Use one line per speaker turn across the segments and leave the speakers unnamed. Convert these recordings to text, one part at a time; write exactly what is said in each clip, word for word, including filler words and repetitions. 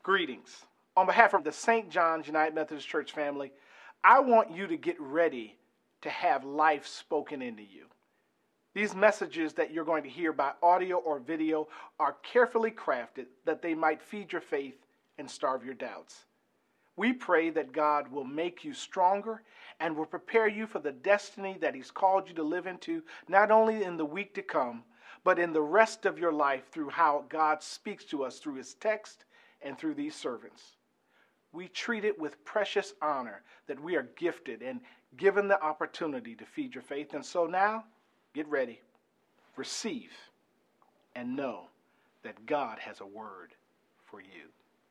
Greetings. On behalf of the Saint John's United Methodist Church family, I want you to get ready to have life spoken into you. These messages that you're going to hear by audio or video are carefully crafted that they might feed your faith and starve your doubts. We pray that God will make you stronger and will prepare you for the destiny that He's called you to live into, not only in the week to come, but in the rest of your life through how God speaks to us through His text and through these servants. We treat it with precious honor that we are gifted and given the opportunity to feed your faith. And so now, get ready, receive, and know that God has a word for you.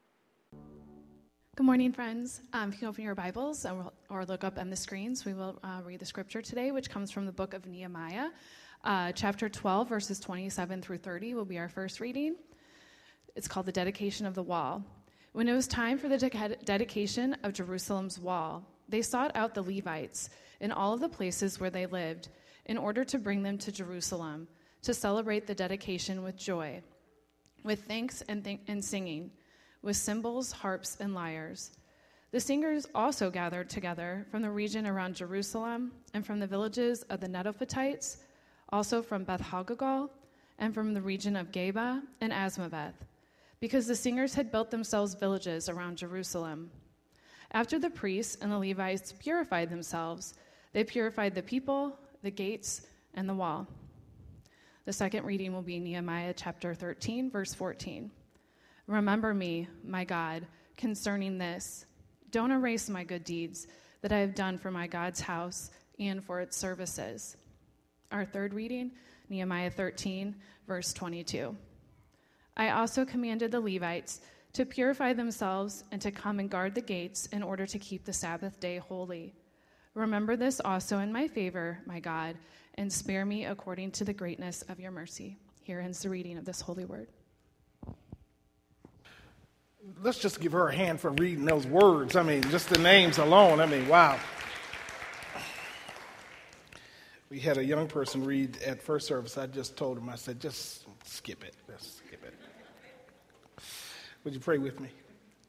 Good morning, friends. Um, if you can open your Bibles or, or look up on the screens, we will uh, read the scripture today, which comes from the book of Nehemiah. Uh, chapter twelve, verses twenty-seven through thirty will be our first reading. It's called the dedication of the wall. When it was time for the de- dedication of Jerusalem's wall, they sought out the Levites in all of the places where they lived in order to bring them to Jerusalem to celebrate the dedication with joy, with thanks and, th- and singing, with cymbals, harps, and lyres. The singers also gathered together from the region around Jerusalem and from the villages of the Netophathites, also from Beth Haggagal, and from the region of Geba and Asmaveth, because the singers had built themselves villages around Jerusalem. After the priests and the Levites purified themselves, they purified the people, the gates, and the wall. The second reading will be Nehemiah chapter thirteen, verse fourteen. Remember me, my God, concerning this. Don't erase my good deeds that I have done for my God's house and for its services. Our third reading, Nehemiah thirteen, verse twenty-two. I also commanded the Levites to purify themselves and to come and guard the gates in order to keep the Sabbath day holy. Remember this also in my favor, my God, and spare me according to the greatness of your mercy. Here ends the reading of this holy word.
Let's just give her a hand for reading those words. I mean, just the names alone. I mean, wow. We had a young person read at first service. I just told him, I said, just skip it. Just skip it. Would you pray with me?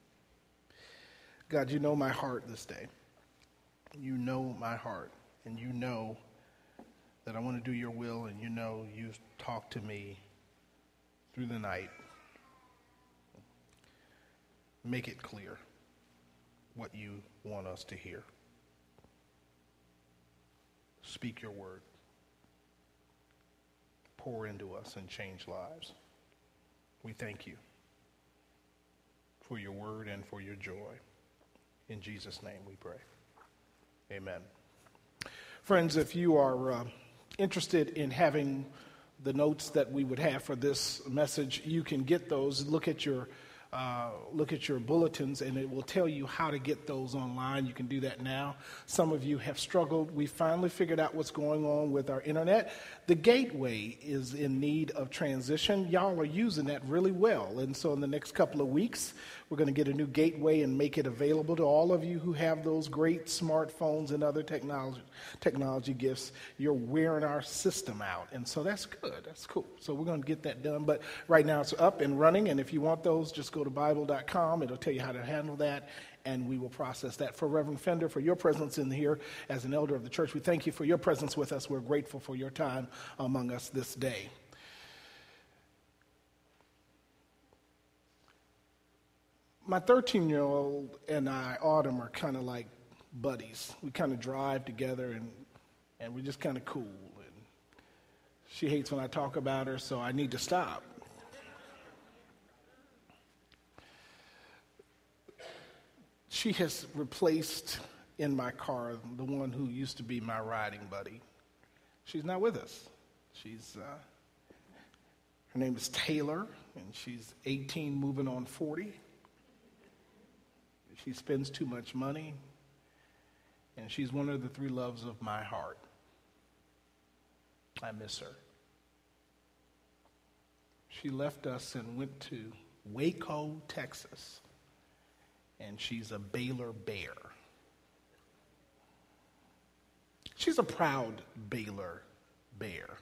God, you know my heart this day. You know my heart, and you know that I want to do your will, and you know you've talked to me through the night. Make it clear what you want us to hear. Speak your word. Pour into us and change lives. We thank you for your word and for your joy. In Jesus' name we pray. Amen. Friends, if you are uh, interested in having the notes that we would have for this message, you can get those. Look at your Uh, look at your bulletins, and it will tell you how to get those online. You can do that now. Some of you have struggled. We finally figured out what's going on with our internet. The gateway is in need of transition. Y'all are using that really well, and so in the next couple of weeks, we're going to get a new gateway and make it available to all of you who have those great smartphones and other technology technology gifts. You're wearing our system out, and so that's good. That's cool. So we're going to get that done, but right now it's up and running, and if you want those, just go to Bible dot com. It'll tell you how to handle that, and we will process that. For Reverend Fender, for your presence in here as an elder of the church, we thank you for your presence with us. We're grateful for your time among us this day. My thirteen-year-old and I, Autumn, are kind of like buddies. We kind of drive together, and and we're just kind of cool. And she hates when I talk about her, so I need to stop. She has replaced in my car the one who used to be my riding buddy. She's not with us. She's uh, her name is Taylor, and she's eighteen, moving on forty. She spends too much money, and she's one of the three loves of my heart. I miss her. She left us and went to Waco, Texas, and she's a Baylor Bear. She's a proud Baylor Bear.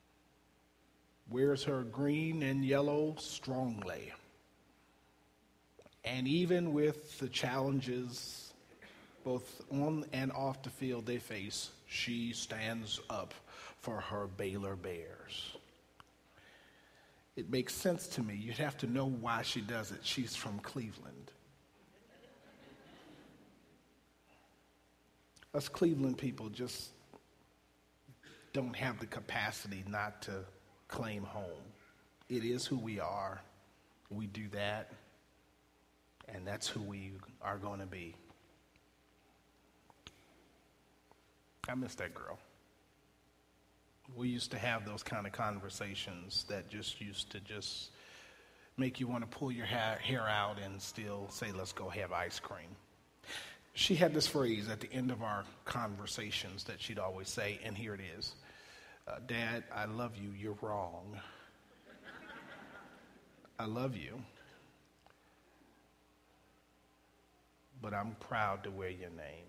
Wears her green and yellow strongly. And even with the challenges, both on and off the field they face, she stands up for her Baylor Bears. It makes sense to me. You'd have to know why she does it. She's from Cleveland. Us Cleveland people just don't have the capacity not to claim home. It is who we are. We do that, and that's who we are going to be. I miss that girl. We used to have those kind of conversations that just used to just make you want to pull your hair, hair out and still say, let's go have ice cream. She had this phrase at the end of our conversations that she'd always say, and here it is. Uh, Dad, I love you. You're wrong. I love you, but I'm proud to wear your name.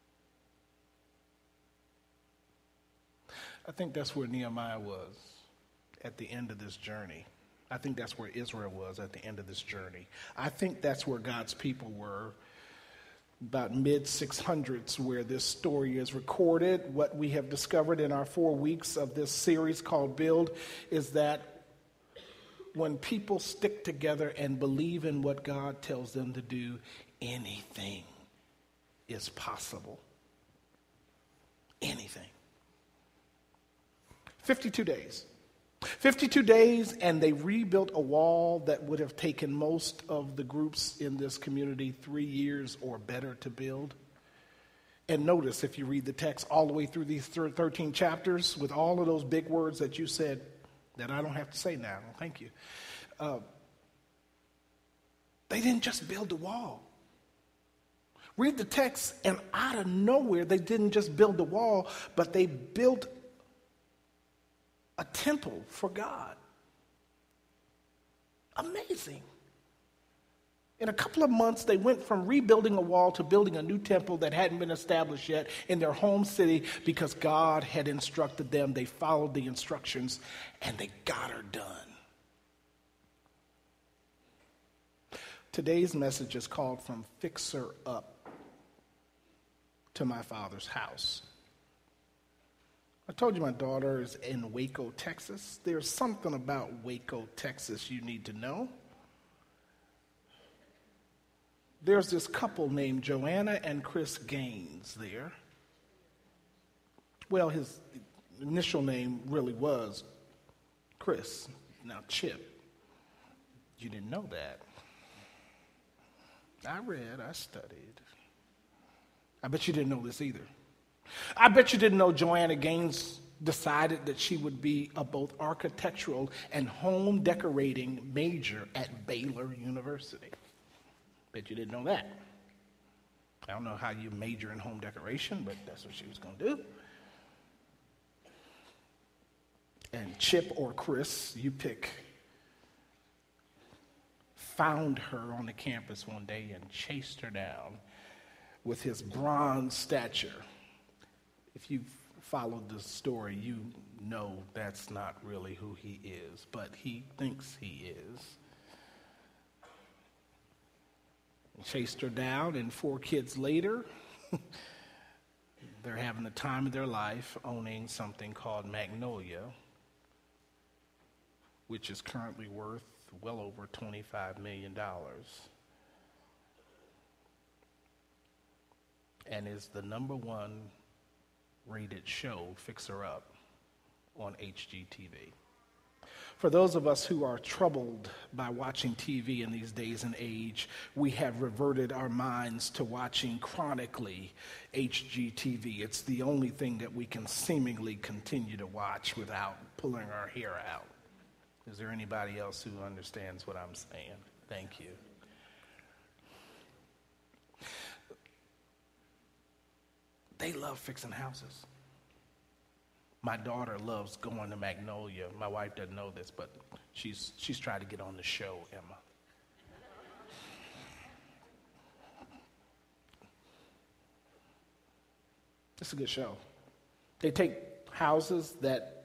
I think that's where Nehemiah was at the end of this journey. I think that's where Israel was at the end of this journey. I think that's where God's people were about mid six hundreds, where this story is recorded. What we have discovered in our four weeks of this series called Build is that when people stick together and believe in what God tells them to do, anything is possible. Anything. fifty-two days. fifty-two days, and they rebuilt a wall that would have taken most of the groups in this community three years or better to build. And notice, if you read the text all the way through these thirteen chapters, with all of those big words that you said, that I don't have to say now, thank you. Uh, they didn't just build the wall. Read the text, and out of nowhere, they didn't just build the wall, but they built a temple for God. Amazing. In a couple of months, they went from rebuilding a wall to building a new temple that hadn't been established yet in their home city because God had instructed them. They followed the instructions, and they got her done. Today's message is called From Fixer Up to My Father's House. I told you my daughter is in Waco, Texas. There's something about Waco, Texas you need to know. There's this couple named Joanna and Chris Gaines there. Well, his initial name really was Chris, now Chip. You didn't know that. I read, I studied. I bet you didn't know this either. I bet you didn't know Joanna Gaines decided that she would be a both architectural and home decorating major at Baylor University. Bet you didn't know that. I don't know how you major in home decoration, but that's what she was going to do. And Chip or Chris, you pick, found her on the campus one day and chased her down with his bronze stature. If you've followed the story, you know that's not really who he is, but he thinks he is. Chased her down, and four kids later, they're having the time of their life owning something called Magnolia, which is currently worth well over twenty-five million dollars. And is the number one rated show, Fixer Up, on H G T V. For those of us who are troubled by watching T V in these days and age, we have reverted our minds to watching chronically H G T V. It's the only thing that we can seemingly continue to watch without pulling our hair out. Is there anybody else who understands what I'm saying? Thank you. They love fixing houses. My daughter loves going to Magnolia. My wife doesn't know this, but she's she's tried to get on the show, Emma. It's a good show. They take houses that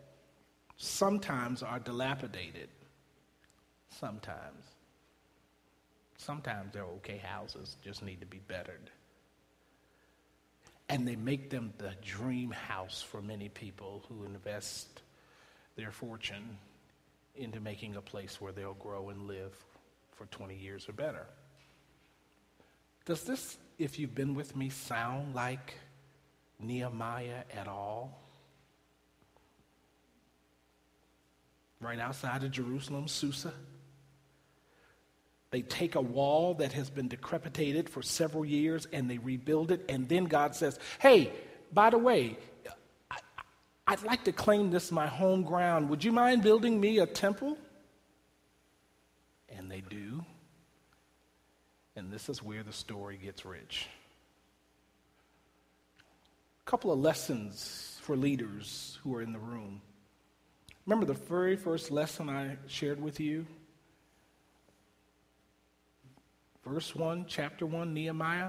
sometimes are dilapidated, sometimes. Sometimes they're okay houses, just need to be bettered. And they make them the dream house for many people who invest their fortune into making a place where they'll grow and live for twenty years or better. Does this, if you've been with me, sound like Nehemiah at all? Right outside of Jerusalem, Susa. They take a wall that has been decrepitated for several years and they rebuild it. And then God says, hey, by the way, I, I'd like to claim this my home ground. Would you mind building me a temple? And they do. And this is where the story gets rich. A couple of lessons for leaders who are in the room. Remember the very first lesson I shared with you? Verse one, chapter one, Nehemiah.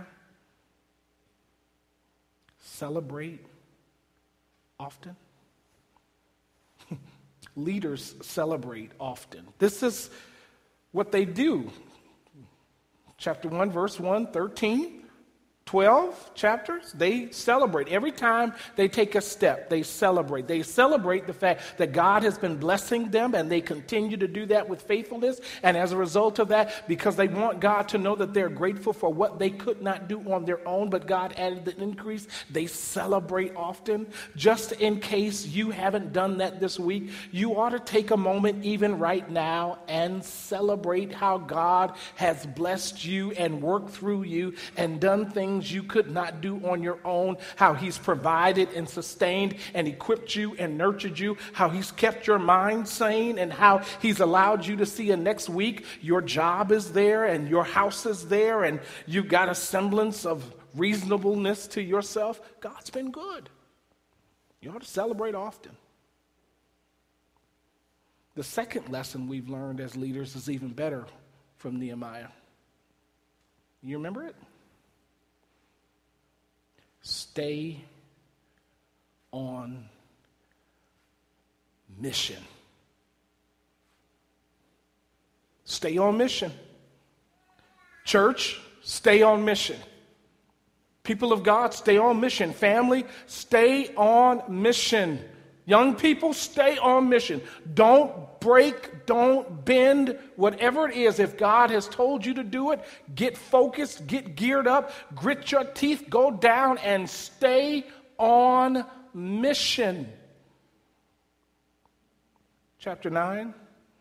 Celebrate often. Leaders celebrate often. This is what they do. Chapter one, verse one, thirteen, twelve chapters, they celebrate. Every time they take a step, they celebrate. They celebrate the fact that God has been blessing them, and they continue to do that with faithfulness. And as a result of that, because they want God to know that they're grateful for what they could not do on their own, but God added the increase, they celebrate often. Just in case you haven't done that this week, you ought to take a moment even right now and celebrate how God has blessed you and worked through you and done things you could not do on your own, how he's provided and sustained and equipped you and nurtured you, how he's kept your mind sane, and how he's allowed you to see a next week your job is there and your house is there and you've got a semblance of reasonableness to yourself. God's been good. You ought to celebrate often. The second lesson we've learned as leaders is even better from Nehemiah. You remember it? Stay on mission. Stay on mission. Church, stay on mission. People of God, stay on mission. Family, stay on mission. Young people, stay on mission. Don't break, don't bend, whatever it is. If God has told you to do it, get focused, get geared up, grit your teeth, go down and stay on mission. Chapter nine.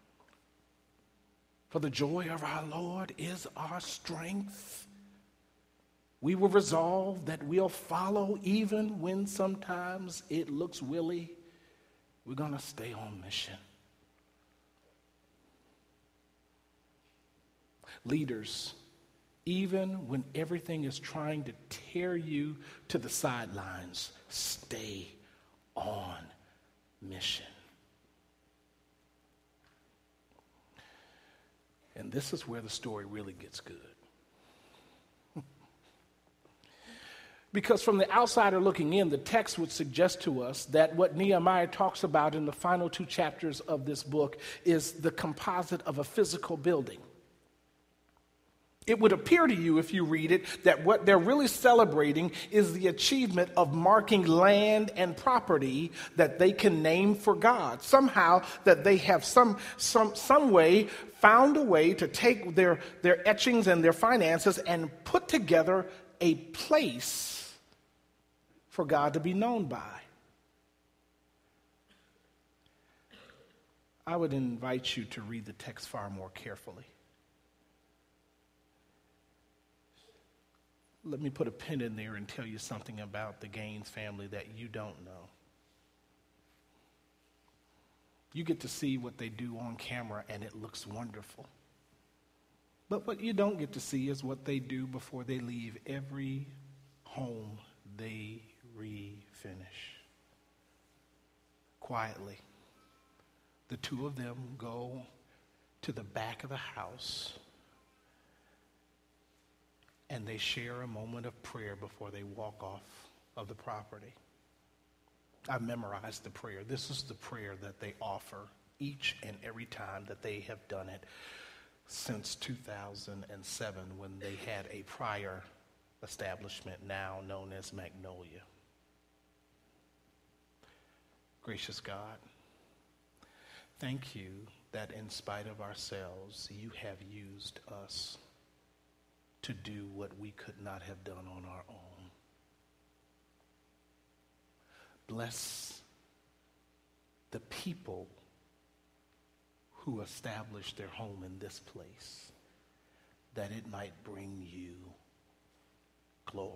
For the joy of our Lord is our strength. We will resolve that we'll follow even when sometimes it looks willy. We're going to stay on mission. Leaders, even when everything is trying to tear you to the sidelines, stay on mission. And this is where the story really gets good. Because from the outsider looking in, the text would suggest to us that what Nehemiah talks about in the final two chapters of this book is the composite of a physical building. It would appear to you, if you read it, that what they're really celebrating is the achievement of marking land and property that they can name for God. Somehow that they have some some some way found a way to take their, their etchings and their finances and put together a place for God to be known by. I would invite you to read the text far more carefully. Let me put a pin in there and tell you something about the Gaines family that you don't know. You get to see what they do on camera, and it looks wonderful. But what you don't get to see is what they do before they leave every home they refinish. Quietly, the two of them go to the back of the house and they share a moment of prayer before they walk off of the property. I've memorized the prayer. This is the prayer that they offer each and every time that they have done it. since two thousand seven when they had a prior establishment now known as Magnolia. Gracious God, thank you that in spite of ourselves, you have used us to do what we could not have done on our own. Bless the people who established their home in this place, that it might bring you glory.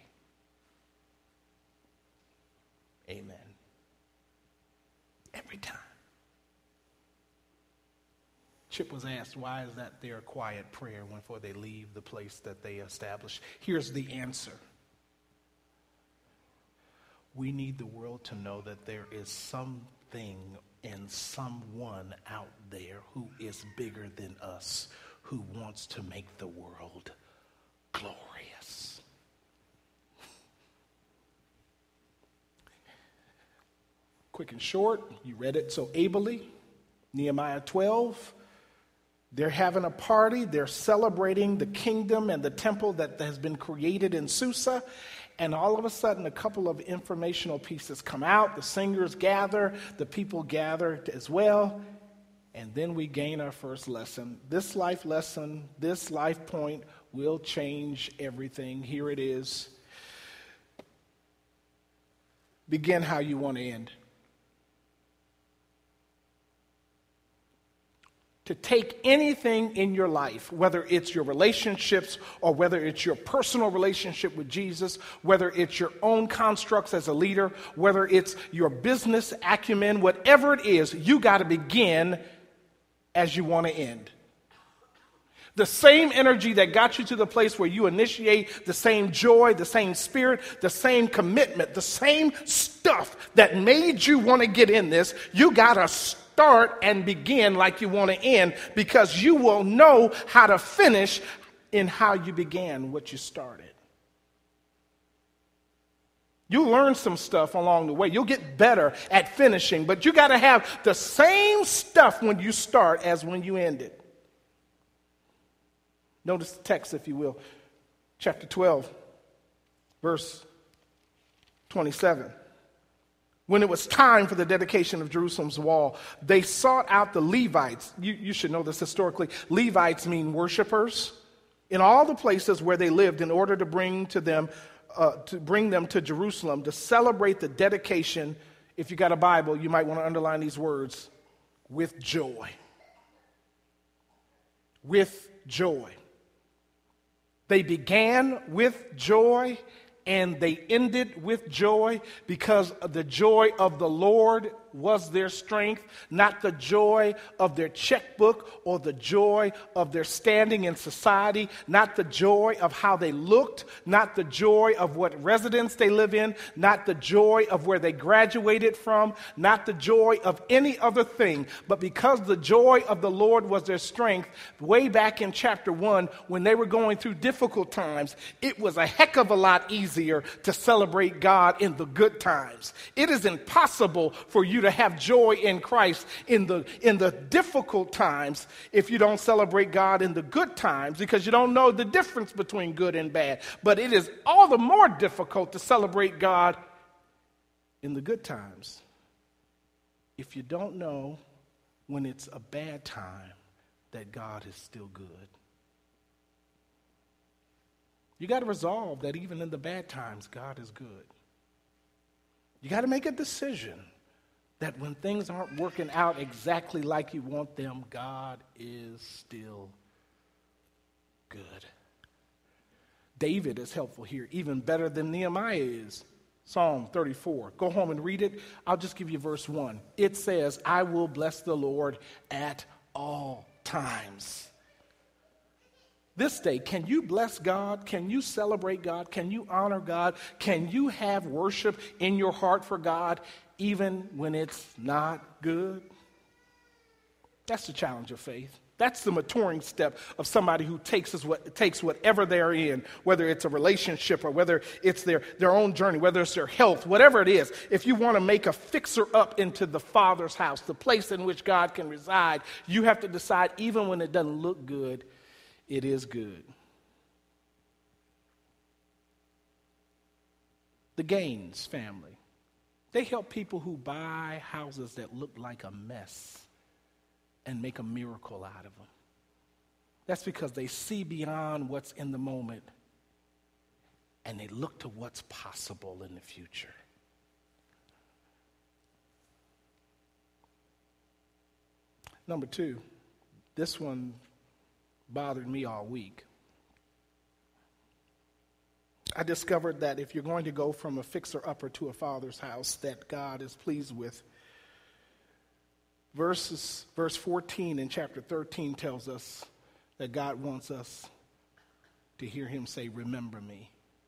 Amen. Every time. Chip was asked, why is that their quiet prayer before they leave the place that they established? Here's the answer. We need the world to know that there is something and someone out there who is bigger than us, who wants to make the world glorious. Quick and short, you read it so ably. Nehemiah twelve. They're having a party. They're celebrating the kingdom and the temple that has been created in Susa. And all of a sudden, a couple of informational pieces come out. The singers gather. The people gather as well. And then we gain our first lesson. This life lesson, this life point will change everything. Here it is. Begin how you want to end. To take anything in your life, whether it's your relationships or whether it's your personal relationship with Jesus, whether it's your own constructs as a leader, whether it's your business acumen, whatever it is, you got to begin as you want to end. The same energy that got you to the place where you initiate, the same joy, the same spirit, the same commitment, the same stuff that made you want to get in this, you got to start and begin like you want to end, because you will know how to finish in how you began what you started. You'll learn some stuff along the way. You'll get better at finishing, but you got to have the same stuff when you start as when you end it. Notice the text, if you will. Chapter twelve, verse twenty-seven. When it was time for the dedication of Jerusalem's wall, they sought out the Levites. You, you should know this historically. Levites mean worshipers. In all the places where they lived, in order to bring to them, uh, to bring them to Jerusalem to celebrate the dedication. If you got a Bible, you might want to underline these words: with joy. With joy. They began with joy and they ended with joy, because the joy of the Lord was their strength, not the joy of their checkbook or the joy of their standing in society, not the joy of how they looked, not the joy of what residence they live in, not the joy of where they graduated from, not the joy of any other thing, but because the joy of the Lord was their strength. Way back in chapter one, when they were going through difficult times, it was a heck of a lot easier to celebrate God in the good times. It is impossible for you to have joy in Christ in the in the difficult times if you don't celebrate God in the good times, because you don't know the difference between good and bad. But it is all the more difficult to celebrate God in the good times if you don't know when it's a bad time that God is still good. You got to resolve that even in the bad times, God is good. You got to make a decision that when things aren't working out exactly like you want them, God is still good. David is helpful here, even better than Nehemiah is. Psalm thirty-four. Go home and read it. I'll just give you verse one. It says, I will bless the Lord at all times. This day, can you bless God? Can you celebrate God? Can you honor God? Can you have worship in your heart for God even when it's not good? That's the challenge of faith. That's the maturing step of somebody who takes, us what, takes whatever they're in, whether it's a relationship or whether it's their, their own journey, whether it's their health, whatever it is. If you want to make a fixer-up into the Father's house, the place in which God can reside, you have to decide, even when it doesn't look good, it is good. The Gaines family, they help people who buy houses that look like a mess and make a miracle out of them. That's because they see beyond what's in the moment and they look to what's possible in the future. Number two, this one bothered me all week. I discovered that if you're going to go from a fixer-upper to a Father's house that God is pleased with, verses, verse fourteen in chapter thirteen tells us that God wants us to hear him say, remember me.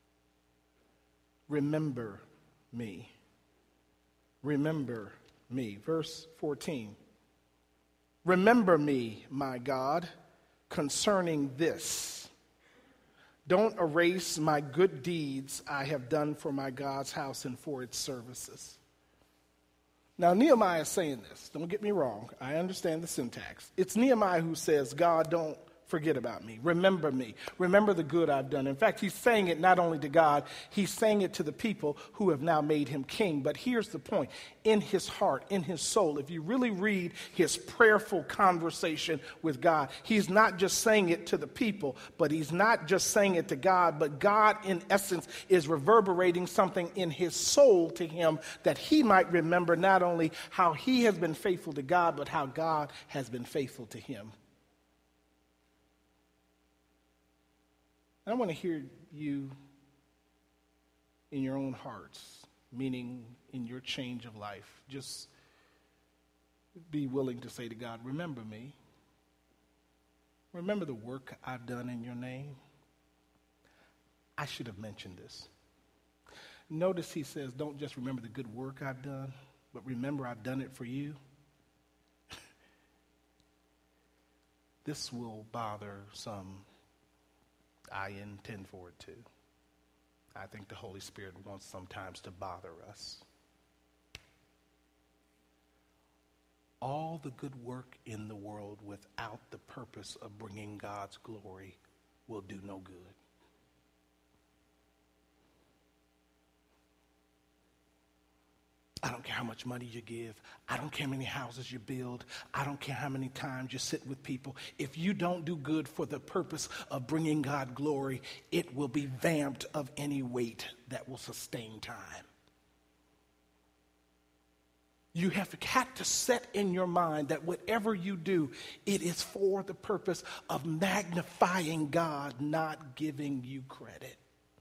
Remember me. Remember me. Verse fourteen. Remember me, my God, concerning this. Don't erase my good deeds I have done for my God's house and for its services. Now, Nehemiah is saying this. Don't get me wrong. I understand the syntax. It's Nehemiah who says, God, don't forget about me. Remember me. Remember the good I've done. In fact, he's saying it not only to God, he's saying it to the people who have now made him king. But here's the point. In his heart, in his soul, if you really read his prayerful conversation with God, he's not just saying it to the people, but he's not just saying it to God, but God, in essence, is reverberating something in his soul to him that he might remember not only how he has been faithful to God, but how God has been faithful to him. I want to hear you in your own hearts, meaning in your change of life. Just be willing to say to God, remember me. Remember the work I've done in your name. I should have mentioned this. Notice he says, don't just remember the good work I've done, but remember I've done it for you. This will bother some. I intend for it to. I think the Holy Spirit wants sometimes to bother us. All the good work in the world without the purpose of bringing God's glory will do no good. I don't care how much money you give. I don't care how many houses you build. I don't care how many times you sit with people. If you don't do good for the purpose of bringing God glory, it will be vamped of any weight that will sustain time. You have had to set in your mind that whatever you do, it is for the purpose of magnifying God, not giving you credit.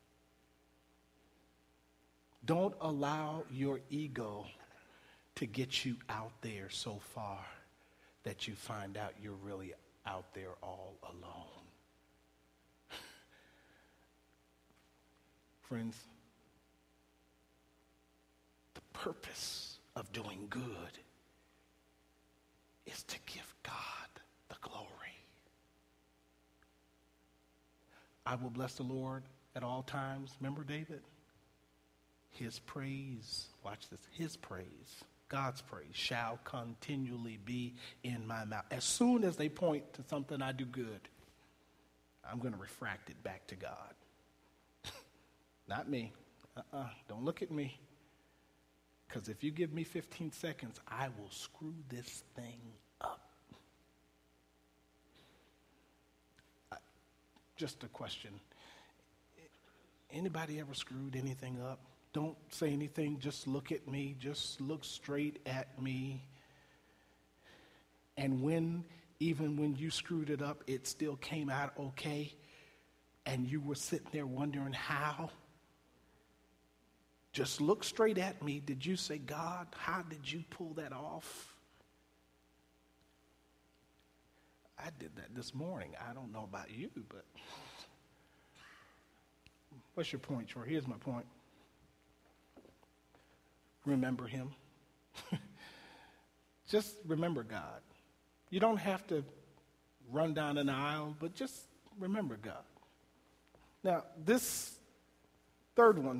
Don't allow your ego to get you out there so far that you find out you're really out there all alone. Friends, the purpose of doing good is to give God the glory. I will bless the Lord at all times. Remember David? His praise, watch this, his praise, God's praise shall continually be in my mouth. As soon as they point to something I do good, I'm going to refract it back to God. Not me. Uh-uh. Don't look at me. Because if you give me fifteen seconds, I will screw this thing up. I, just a question. Anybody ever screwed anything up? Don't say anything. Just look at me. Just look straight at me. And when, even when you screwed it up, it still came out okay. And you were sitting there wondering how. Just look straight at me. Did you say, God, how did you pull that off? I did that this morning. I don't know about you, but what's your point, Troy? Here's my point. Remember him. Just remember God. You don't have to run down an aisle, but just remember God. Now, this third one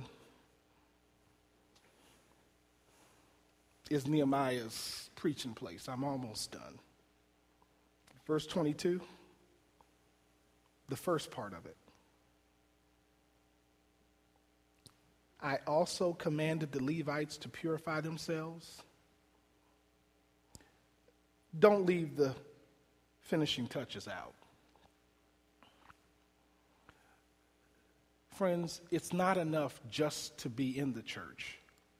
is Nehemiah's preaching place. I'm almost done. Verse twenty-two, the first part of it. I also commanded the Levites to purify themselves. Don't leave the finishing touches out. Friends, it's not enough just to be in the church.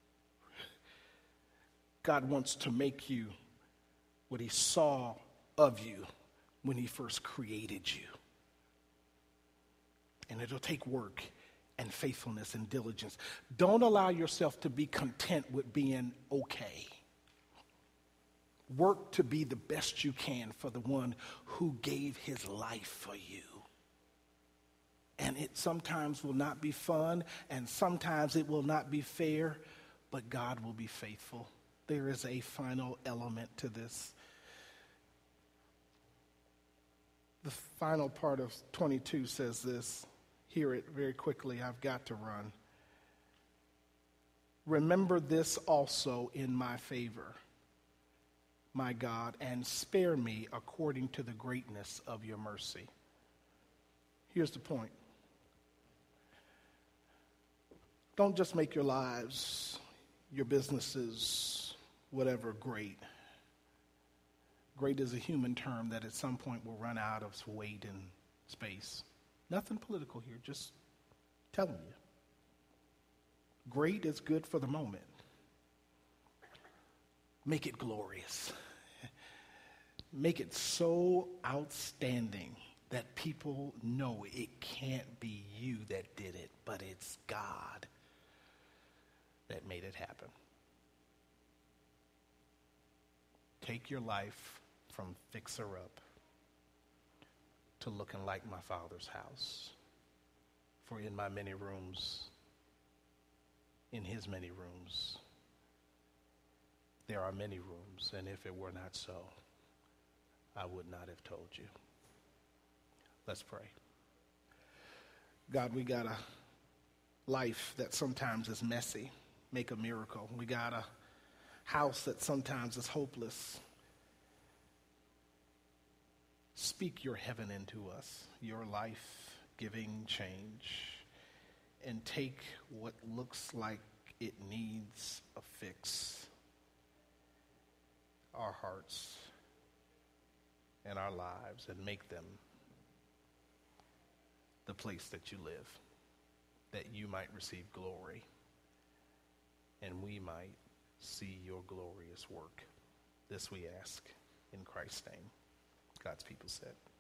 God wants to make you what he saw of you when he first created you. And it'll take work and faithfulness and diligence. Don't allow yourself to be content with being okay. Work to be the best you can for the one who gave his life for you. And it sometimes will not be fun, and sometimes it will not be fair, but God will be faithful. There is a final element to this. The final part of twenty-two says this. Hear it very quickly. I've got to run. Remember this also in my favor, my God, and spare me according to the greatness of your mercy. Here's the point. Don't just make your lives, your businesses, whatever, great. Great is a human term that at some point will run out of weight and space. Nothing political here, just telling you. Great is good for the moment. Make it glorious. Make it so outstanding that people know it can't be you that did it, but it's God that made it happen. Take your life from fixer-up to looking like my Father's house. For in my many rooms, in his many rooms, there are many rooms, and if it were not so, I would not have told you. Let's pray. God, we got a life that sometimes is messy. Make a miracle. We got a house that sometimes is hopeless. Speak your heaven into us, your life-giving change, and take what looks like it needs a fix, our hearts and our lives, and make them the place that you live, that you might receive glory, and we might see your glorious work. This we ask in Christ's name. God's people said.